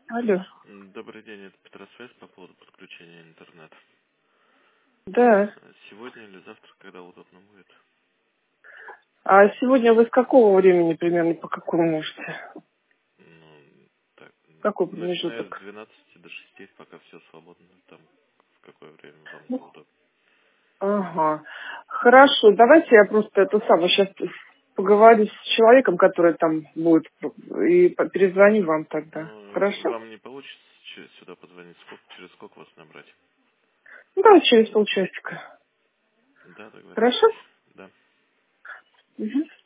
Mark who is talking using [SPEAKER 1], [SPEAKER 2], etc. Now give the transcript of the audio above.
[SPEAKER 1] Алло.
[SPEAKER 2] Добрый день, это Петросвязь по поводу подключения интернета.
[SPEAKER 1] Да.
[SPEAKER 2] Сегодня или завтра, когда удобно будет?
[SPEAKER 1] А сегодня вы с какого времени примерно, по какому можете?
[SPEAKER 2] Ну, так,
[SPEAKER 1] Какой
[SPEAKER 2] начиная с
[SPEAKER 1] промежуток?
[SPEAKER 2] 12 до 6, пока все свободно, там, в какое время вам
[SPEAKER 1] Ну,
[SPEAKER 2] удобно.
[SPEAKER 1] ага. Хорошо, давайте я просто это самое сейчас поговорю с человеком, который там будет, и перезвоню вам тогда.
[SPEAKER 2] Ну,
[SPEAKER 1] Хорошо?
[SPEAKER 2] вам не получится сюда позвонить, через сколько вас набрать?
[SPEAKER 1] Ну, давай через полчасика.
[SPEAKER 2] Да,
[SPEAKER 1] Хорошо?
[SPEAKER 2] договорились. Да.
[SPEAKER 1] Угу.